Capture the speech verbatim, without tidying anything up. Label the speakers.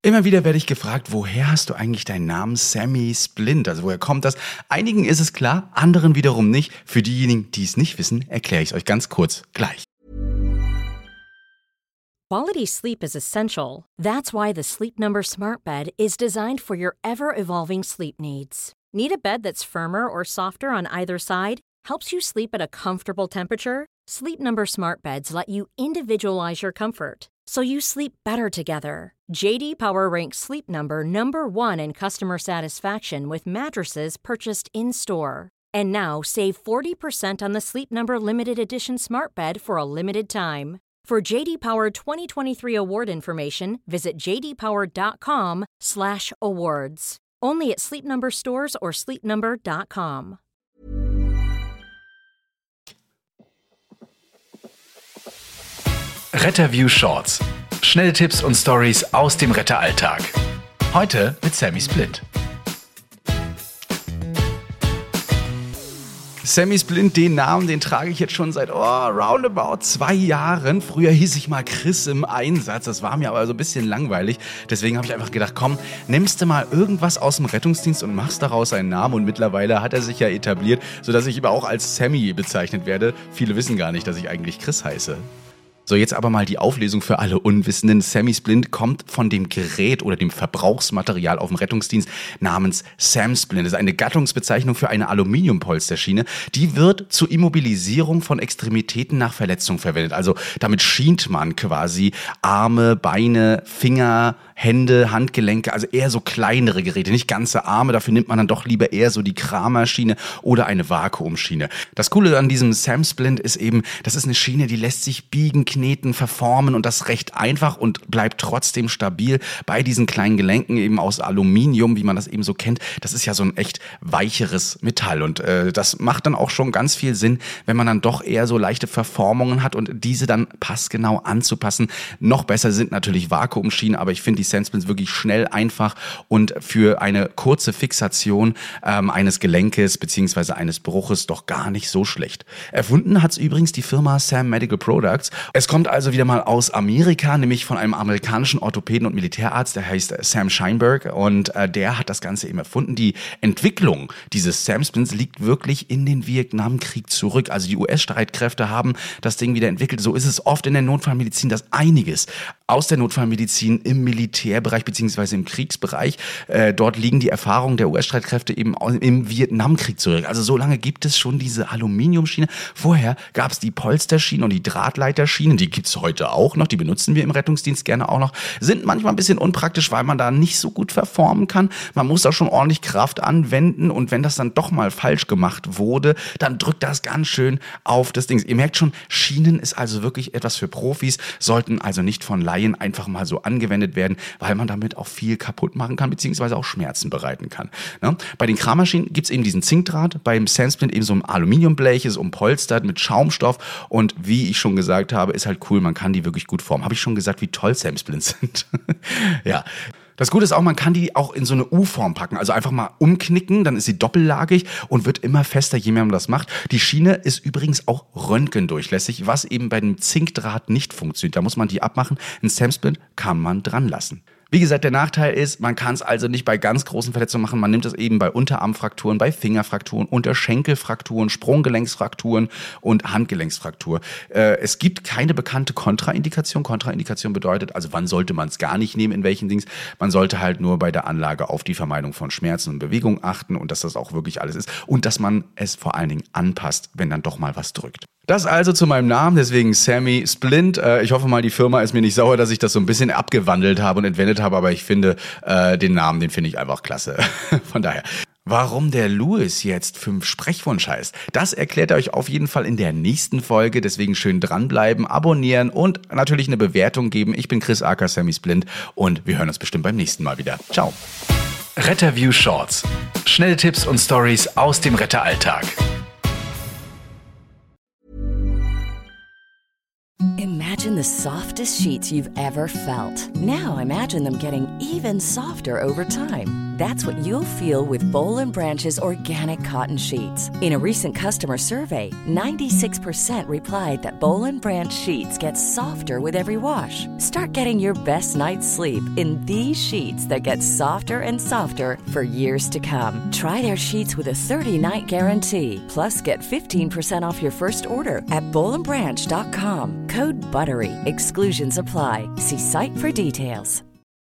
Speaker 1: Immer wieder werde ich gefragt, woher hast du eigentlich deinen Namen Sammy Splint? Also woher kommt das? Einigen ist es klar, anderen wiederum nicht. Für diejenigen, die es nicht wissen, erkläre ich es euch ganz kurz gleich.
Speaker 2: Quality sleep is essential. That's why the Sleep Number Smart Bed is designed for your ever-evolving sleep needs. Need a bed that's firmer or softer on either side? Helps you sleep at a comfortable temperature? Sleep Number Smart Beds let you individualize your comfort, so you sleep better together. J D Power ranks Sleep Number number one in customer satisfaction with mattresses purchased in-store. And now save forty percent on the Sleep Number Limited Edition Smart Bed for a limited time. For J D Power twenty twenty-three award information, visit j d power dot com slash awards. Only at Sleep Number stores or sleep number dot com.
Speaker 3: Retterview Shorts. Schnelle Tipps und Stories aus dem Retteralltag. Heute mit Sammy Splint.
Speaker 1: Sammy Splint, den Namen, den trage ich jetzt schon seit oh, roundabout zwei Jahren. Früher hieß ich mal Chris im Einsatz, das war mir aber so ein bisschen langweilig. Deswegen habe ich einfach gedacht, komm, nimmst du mal irgendwas aus dem Rettungsdienst und machst daraus einen Namen. Und mittlerweile hat er sich ja etabliert, sodass ich aber auch als Sammy bezeichnet werde. Viele wissen gar nicht, dass ich eigentlich Chris heiße. So, jetzt aber mal die Auflösung für alle Unwissenden. Sammy Splint kommt von dem Gerät oder dem Verbrauchsmaterial auf dem Rettungsdienst namens Sam Splint. Das ist eine Gattungsbezeichnung für eine Aluminiumpolsterschiene. Die wird zur Immobilisierung von Extremitäten nach Verletzung verwendet. Also damit schient man quasi Arme, Beine, Finger, Hände, Handgelenke, also eher so kleinere Geräte, nicht ganze Arme. Dafür nimmt man dann doch lieber eher so die Kramer-Schiene oder eine Vakuumschiene. Das Coole an diesem Sam Splint ist eben, das ist eine Schiene, die lässt sich biegen, kneten, verformen und das recht einfach und bleibt trotzdem stabil bei diesen kleinen Gelenken eben aus Aluminium, wie man das eben so kennt. Das ist ja so ein echt weicheres Metall und äh, das macht dann auch schon ganz viel Sinn, wenn man dann doch eher so leichte Verformungen hat und diese dann passgenau anzupassen. Noch besser sind natürlich Vakuumschienen, aber ich finde die Sam Splints wirklich schnell, einfach und für eine kurze Fixation ähm, eines Gelenkes bzw. eines Bruches doch gar nicht so schlecht. Erfunden hat es übrigens die Firma Sam Medical Products. Es kommt also wieder mal aus Amerika, nämlich von einem amerikanischen Orthopäden und Militärarzt, der heißt Sam Scheinberg und äh, der hat das Ganze eben erfunden. Die Entwicklung dieses Sam Splints liegt wirklich in den Vietnamkrieg zurück. Also die U S-Streitkräfte haben das Ding wieder entwickelt. So ist es oft in der Notfallmedizin, dass einiges aus der Notfallmedizin im Militärbereich bzw. im Kriegsbereich, äh, dort liegen die Erfahrungen der U S-Streitkräfte eben im Vietnamkrieg zurück. Also so lange gibt es schon diese Aluminiumschiene. Vorher gab es die Polsterschiene und die Drahtleiterschienen, die gibt es heute auch noch, die benutzen wir im Rettungsdienst gerne auch noch, sind manchmal ein bisschen unpraktisch, weil man da nicht so gut verformen kann. Man muss da schon ordentlich Kraft anwenden und wenn das dann doch mal falsch gemacht wurde, dann drückt das ganz schön auf das Ding. Ihr merkt schon, Schienen ist also wirklich etwas für Profis, sollten also nicht von Laien einfach mal so angewendet werden, weil man damit auch viel kaputt machen kann, beziehungsweise auch Schmerzen bereiten kann. Ne? Bei den Krammaschinen gibt es eben diesen Zinkdraht, beim Sam Splint eben so ein Aluminiumblech, ist umpolstert mit Schaumstoff und wie ich schon gesagt habe, ist halt cool, man kann die wirklich gut formen. Habe ich schon gesagt, wie toll Sam Splints sind? Ja. Das Gute ist auch, man kann die auch in so eine U-Form packen, also einfach mal umknicken, dann ist sie doppellagig und wird immer fester, je mehr man das macht. Die Schiene ist übrigens auch röntgendurchlässig, was eben bei dem Zinkdraht nicht funktioniert. Da muss man die abmachen. Ein Sam Splint kann man dran lassen. Wie gesagt, der Nachteil ist, man kann es also nicht bei ganz großen Verletzungen machen. Man nimmt es eben bei Unterarmfrakturen, bei Fingerfrakturen, Unterschenkelfrakturen, Sprunggelenksfrakturen und Handgelenksfraktur. Äh, es gibt keine bekannte Kontraindikation. Kontraindikation bedeutet, also wann sollte man es gar nicht nehmen, in welchen Dings. Man sollte halt nur bei der Anlage auf die Vermeidung von Schmerzen und Bewegung achten und dass das auch wirklich alles ist. Und dass man es vor allen Dingen anpasst, wenn dann doch mal was drückt. Das also zu meinem Namen, deswegen Sammy Splint. Ich hoffe mal, die Firma ist mir nicht sauer, dass ich das so ein bisschen abgewandelt habe und entwendet habe, aber ich finde, äh, den Namen, den finde ich einfach klasse. Von daher. Warum der Louis jetzt fünf Sprechwunsch heißt, das erklärt er euch auf jeden Fall in der nächsten Folge. Deswegen schön dranbleiben, abonnieren und natürlich eine Bewertung geben. Ich bin Chris aka Sammy Splint und wir hören uns bestimmt beim nächsten Mal wieder. Ciao.
Speaker 3: Retterview Shorts. Schnelle Tipps und Stories aus dem Retteralltag.
Speaker 4: Imagine the softest sheets you've ever felt. Now imagine them getting even softer over time. That's what you'll feel with Boll and Branch's organic cotton sheets. In a recent customer survey, ninety-six percent replied that Boll and Branch sheets get softer with every wash. Start getting your best night's sleep in these sheets that get softer and softer for years to come. Try their sheets with a thirty-night guarantee. Plus, get fifteen percent off your first order at boll and branch dot com. Code BUTTERY. Exclusions apply. See site for details.